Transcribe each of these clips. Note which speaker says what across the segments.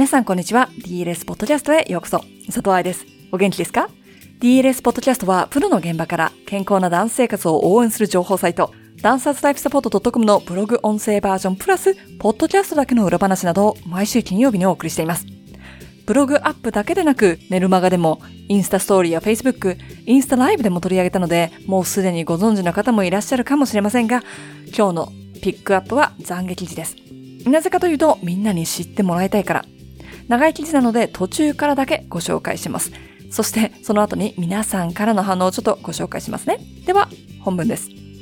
Speaker 1: 皆さんこんにちは。 DLS ポッドキャストへようこそ。佐藤愛です。お元気ですか？ DLS ポッドキャストはプロの現場から健康なダンス生活を応援する情報サイト、ダンサーズライフサポート .com のブログ音声バージョンプラスポッドキャストだけの裏話などを毎週金曜日にお送りしています。ブログアップだけでなくメルマガでもインスタストーリーや Facebook、インスタライブでも取り上げたので、もうすでにご存知の方もいらっしゃるかもしれませんが、今日のピックアップは懺悔記事です。なぜかというと、みんなに知ってもらいたいから。長い記事なので途中からだけご紹介します。そしてその後に皆さんからの反応をちょっとご紹介しますね。では本文です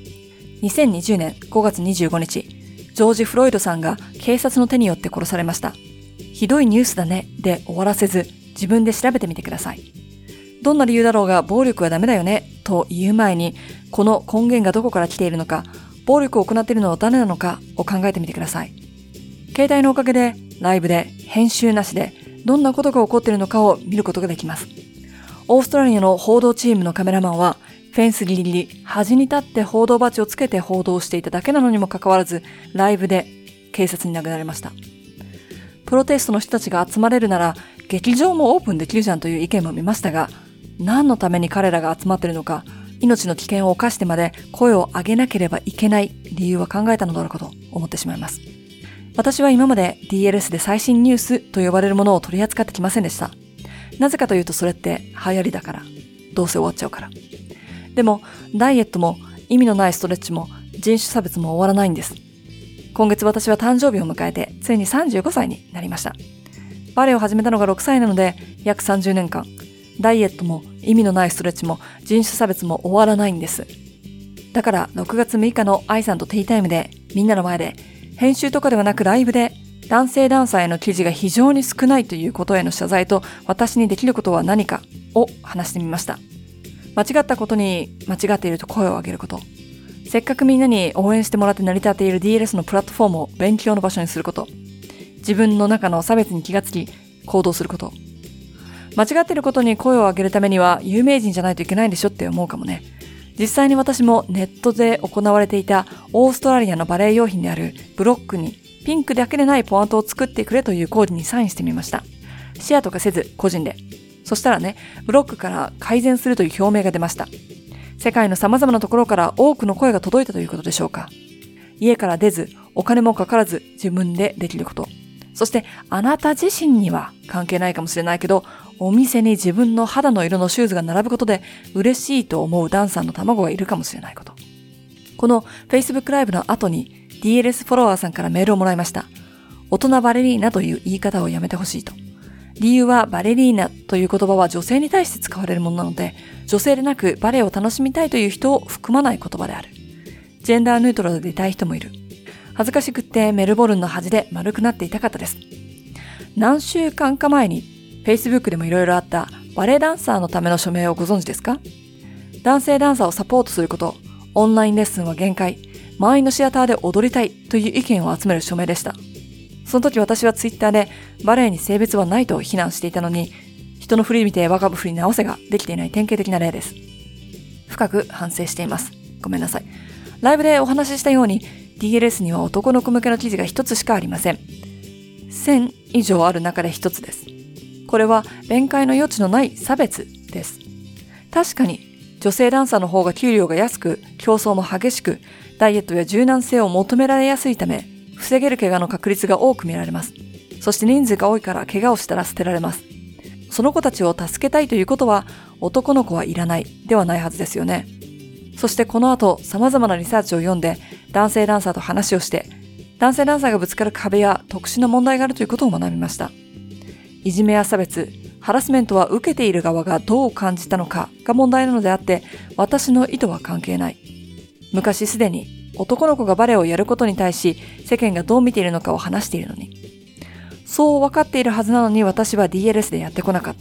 Speaker 1: 。2020年5月25日、ジョージ・フロイドさんが警察の手によって殺されました。ひどいニュースだねで終わらせず、自分で調べてみてください。どんな理由だろうが暴力はダメだよねと言う前に、この根源がどこから来ているのか、暴力を行っているのは誰なのかを考えてみてください。携帯のおかげでライブで編集なしでどんなことが起こっているのかを見ることができます。オーストラリアの報道チームのカメラマンはフェンスギリギリ端に立って報道バッジをつけて報道していただけなのにもかかわらず、ライブで警察に殴られました。プロテストの人たちが集まれるなら劇場もオープンできるじゃんという意見も見ましたが、何のために彼らが集まっているのか、命の危険を冒してまで声を上げなければいけない理由は考えたのだろうかと思ってしまいます。私は今まで DLS で最新ニュースと呼ばれるものを取り扱ってきませんでした。なぜかというと、それって流行りだから。どうせ終わっちゃうから。でも、ダイエットも意味のないストレッチも人種差別も終わらないんです。今月私は誕生日を迎えて、ついに35歳になりました。バレエを始めたのが6歳なので、約30年間、ダイエットも意味のないストレッチも人種差別も終わらないんです。だから6月6日の愛さんとティータイムで、みんなの前で、編集とかではなくライブで男性ダンサーへの記事が非常に少ないということへの謝罪と、私にできることは何かを話してみました。間違ったことに間違っていると声を上げること。せっかくみんなに応援してもらって成り立っている DLS のプラットフォームを勉強の場所にすること。自分の中の差別に気がつき行動すること。間違っていることに声を上げるためには有名人じゃないといけないんでしょって思うかもね。実際に私もネットで行われていたオーストラリアのバレエ用品であるブロックにピンクだけでないポワントを作ってくれというコーデにサインしてみました。シェアとかせず個人で。そしたらね、ブロックから改善するという表明が出ました。世界の様々なところから多くの声が届いたということでしょうか。家から出ず、お金もかからず自分でできること。そしてあなた自身には関係ないかもしれないけど、お店に自分の肌の色のシューズが並ぶことで嬉しいと思うダンサーの卵がいるかもしれないこと。この Facebook ライブの後に DLS フォロワーさんからメールをもらいました。大人バレリーナという言い方をやめてほしいと。理由はバレリーナという言葉は女性に対して使われるものなので、女性でなくバレエを楽しみたいという人を含まない言葉である。ジェンダーニュートラルでいたい人もいる。恥ずかしくってメルボルンの端で丸くなっていたかったです。何週間か前にFacebook でもいろいろあったバレエダンサーのための署名をご存知ですか？男性ダンサーをサポートすること、オンラインレッスンは限界、満員のシアターで踊りたいという意見を集める署名でした。その時私はツイッターでバレエに性別はないと非難していたのに、人の振り見て我が振り直せができていない典型的な例です。深く反省しています。ごめんなさい。ライブでお話ししたように DLS には男の子向けの記事が一つしかありません。1000以上ある中で一つです。これは弁解の余地のない差別です。確かに女性ダンサーの方が給料が安く、競争も激しく、ダイエットや柔軟性を求められやすいため、防げる怪我の確率が多く見られます。そして人数が多いから怪我をしたら捨てられます。その子たちを助けたいということは、男の子はいらないではないはずですよね。そしてこの後、様々なリサーチを読んで、男性ダンサーと話をして、男性ダンサーがぶつかる壁や特殊な問題があるということを学びました。いじめや差別、ハラスメントは受けている側がどう感じたのかが問題なのであって、私の意図は関係ない。昔すでに男の子がバレエをやることに対し世間がどう見ているのかを話しているのに。そう分かっているはずなのに私は DLS でやってこなかった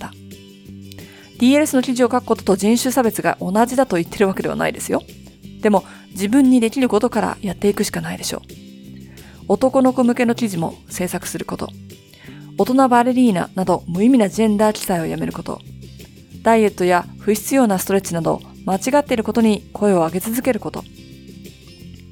Speaker 1: 。DLS の記事を書くことと人種差別が同じだと言ってるわけではないですよ。でも自分にできることからやっていくしかないでしょう。男の子向けの記事も制作すること。大人バレリーナなど無意味なジェンダー記載をやめること。ダイエットや不必要なストレッチなど間違っていることに声を上げ続けること。ブ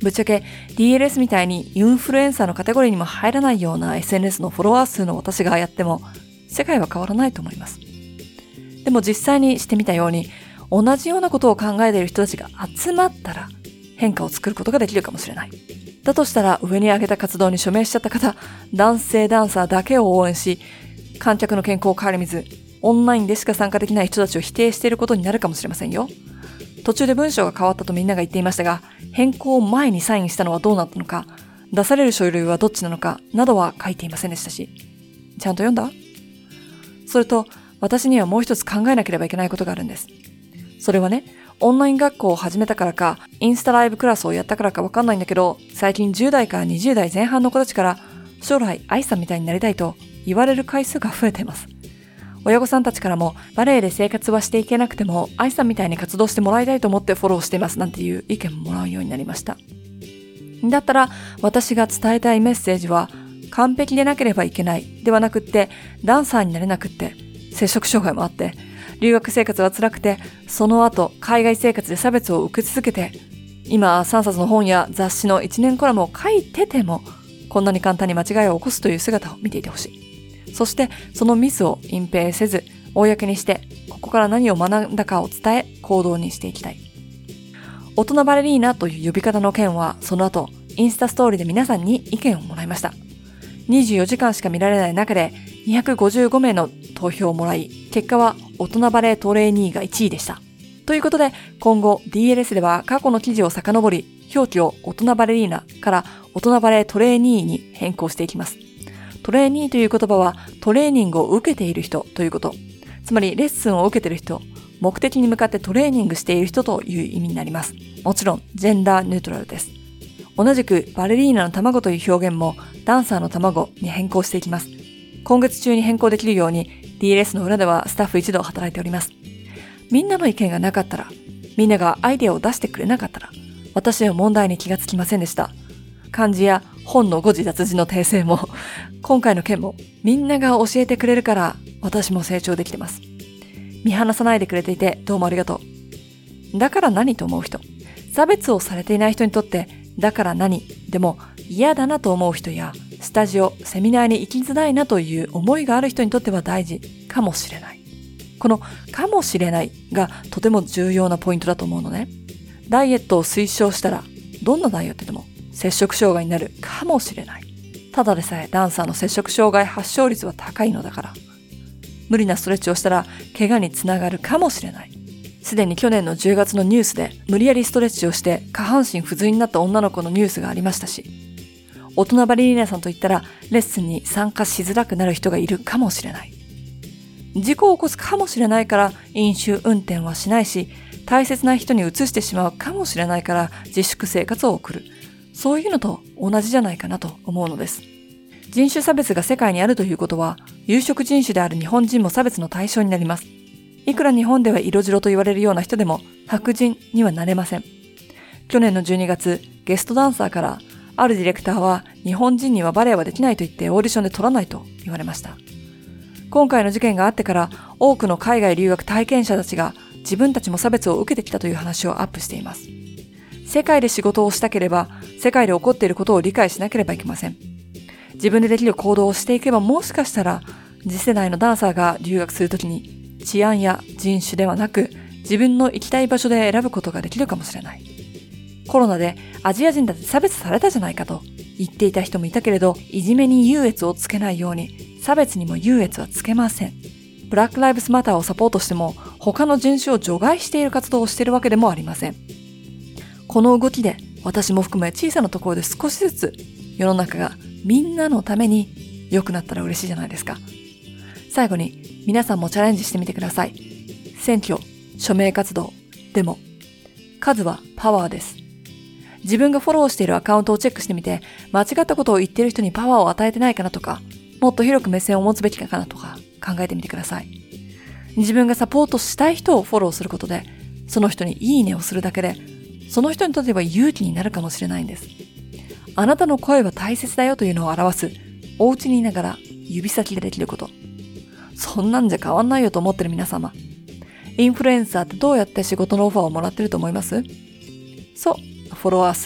Speaker 1: ぶっちゃけ DLS みたいにインフルエンサーのカテゴリーにも入らないような SNS のフォロワー数の私がやっても世界は変わらないと思います。でも実際にしてみたように同じようなことを考えている人たちが集まったら変化を作ることができるかもしれない。だとしたら上に挙げた活動に署名しちゃった方、男性ダンサーだけを応援し、観客の健康を顧みず、オンラインでしか参加できない人たちを否定していることになるかもしれませんよ。途中で文章が変わったとみんなが言っていましたが、変更前にサインしたのはどうなったのか、出される書類はどっちなのかなどは書いていませんでしたし、ちゃんと読んだ？それと、私にはもう一つ考えなければいけないことがあるんです。それはね、オンライン学校を始めたからか、インスタライブクラスをやったからかわかんないんだけど、最近10代から20代前半の子たちから、将来愛さんみたいになりたいと言われる回数が増えています。親御さんたちからも、バレエで生活はしていけなくても、愛さんみたいに活動してもらいたいと思ってフォローしていますなんていう意見ももらうようになりました。だったら、私が伝えたいメッセージは、完璧でなければいけないではなくって、ダンサーになれなくって、摂食障害もあって、留学生活は辛くて、その後、海外生活で差別を受け続けて、今、3冊の本や雑誌の1年コラムを書いてても、こんなに簡単に間違いを起こすという姿を見ていてほしい。そして、そのミスを隠蔽せず、公にして、ここから何を学んだかを伝え、行動にしていきたい。大人バレリーナという呼び方の件は、その後、インスタストーリーで皆さんに意見をもらいました。24時間しか見られない中で、255名の投票をもらい、結果は大人バレートレーニーが1位でした。ということで、今後 DLS では過去の記事を遡り、表記を大人バレリーナから大人バレートレーニーに変更していきます。トレーニーという言葉はトレーニングを受けている人ということ。つまりレッスンを受けている人、目的に向かってトレーニングしている人という意味になります。もちろん、ジェンダーニュートラルです。同じくバレリーナの卵という表現もダンサーの卵に変更していきます。今月中に変更できるように DLS の裏ではスタッフ一同働いております。みんなの意見がなかったら、みんながアイデアを出してくれなかったら、私は問題に気がつきませんでした。漢字や本の誤字脱字の訂正も、今回の件もみんなが教えてくれるから私も成長できてます。見放さないでくれていてどうもありがとう。だから何と思う人、差別をされていない人にとってだから何でも嫌だなと思う人やスタジオ、セミナーに行きづらいなという思いがある人にとっては大事かもしれない。このかもしれないがとても重要なポイントだと思うのね。ダイエットを推奨したらどんなダイエットでも摂食障害になるかもしれない。ただでさえダンサーの摂食障害発症率は高いのだから。無理なストレッチをしたら怪我につながるかもしれない。すでに去年の10月のニュースで無理やりストレッチをして下半身不随になった女の子のニュースがありましたし、大人バレリーナさんといったらレッスンに参加しづらくなる人がいるかもしれない。事故を起こすかもしれないから飲酒運転はしないし、大切な人にうつしてしまうかもしれないから自粛生活を送る。そういうのと同じじゃないかなと思うのです。人種差別が世界にあるということは、有色人種である日本人も差別の対象になります。いくら日本では色白と言われるような人でも白人にはなれません。去年の12月、ゲストダンサーからあるディレクターは日本人にはバレエはできないと言ってオーディションで取らないと言われました。今回の事件があってから多くの海外留学体験者たちが自分たちも差別を受けてきたという話をアップしています。世界で仕事をしたければ世界で起こっていることを理解しなければいけません。自分でできる行動をしていけばもしかしたら次世代のダンサーが留学するときに治安や人種ではなく自分の行きたい場所で選ぶことができるかもしれない。コロナでアジア人だって差別されたじゃないかと言っていた人もいたけれど、いじめに優越をつけないように差別にも優越はつけません。ブラックライブスマターをサポートしても他の人種を除外している活動をしているわけでもありません。この動きで私も含め小さなところで少しずつ世の中がみんなのために良くなったら嬉しいじゃないですか。最後に皆さんもチャレンジしてみてください。選挙、署名活動、デモ。数はパワーです。自分がフォローしているアカウントをチェックしてみて、間違ったことを言っている人にパワーを与えてないかなとか、もっと広く目線を持つべきかなとか考えてみてください。自分がサポートしたい人をフォローすることで、その人にいいねをするだけで、その人にとっては勇気になるかもしれないんです。あなたの声は大切だよというのを表す、お家にいながら指先でできること。そんなんじゃ変わんないよと思ってる皆様。インフルエンサーってどうやって仕事のオファーをもらってると思います？そう、フォロワー数。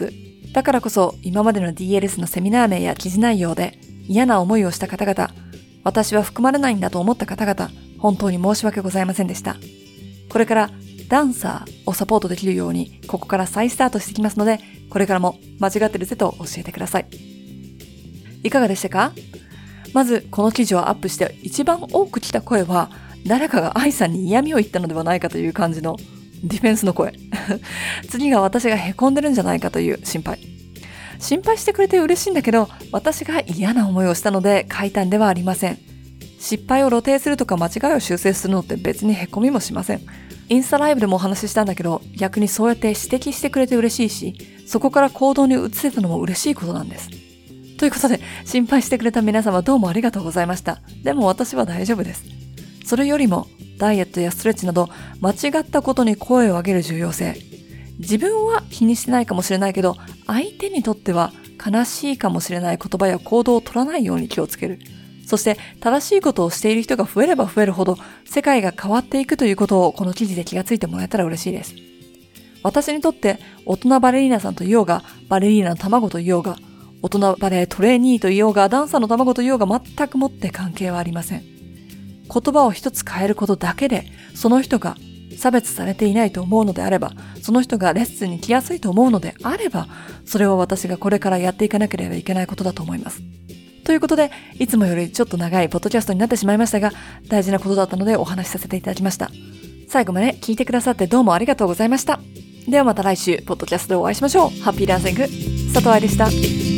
Speaker 1: だからこそ今までの DLS のセミナー名や記事内容で嫌な思いをした方々、私は含まれないんだと思った方々、本当に申し訳ございませんでした。これからダンサーをサポートできるようにここから再スタートしていきますので、これからも間違ってるぜと教えてください。いかがでしたか？まずこの記事をアップして一番多く来た声は、誰かが愛さんに嫌味を言ったのではないかという感じのディフェンスの声。次が私が凹んでるんじゃないかという心配。心配してくれて嬉しいんだけど、私が嫌な思いをしたので書いたんではありません。失敗を露呈するとか間違いを修正するのって別に凹みもしません。インスタライブでもお話ししたんだけど、逆にそうやって指摘してくれて嬉しいし、そこから行動に移せたのも嬉しいことなんです。ということで、心配してくれた皆様どうもありがとうございました。でも私は大丈夫です。それよりも、ダイエットやストレッチなど、間違ったことに声を上げる重要性。自分は気にしてないかもしれないけど、相手にとっては悲しいかもしれない言葉や行動を取らないように気をつける。そして正しいことをしている人が増えれば増えるほど世界が変わっていくということをこの記事で気がついてもらえたら嬉しいです。私にとって大人バレリーナさんといようが、バレリーナの卵といようが、大人バレートレーニーといようが、ダンサーの卵といようが全くもって関係はありません。言葉を一つ変えることだけで、その人が差別されていないと思うのであれば、その人がレッスンに来やすいと思うのであれば、それは私がこれからやっていかなければいけないことだと思います。ということで、いつもよりちょっと長いポッドキャストになってしまいましたが、大事なことだったのでお話しさせていただきました。最後まで聞いてくださってどうもありがとうございました。ではまた来週、ポッドキャストでお会いしましょう。ハッピーダンシング、佐藤愛でした。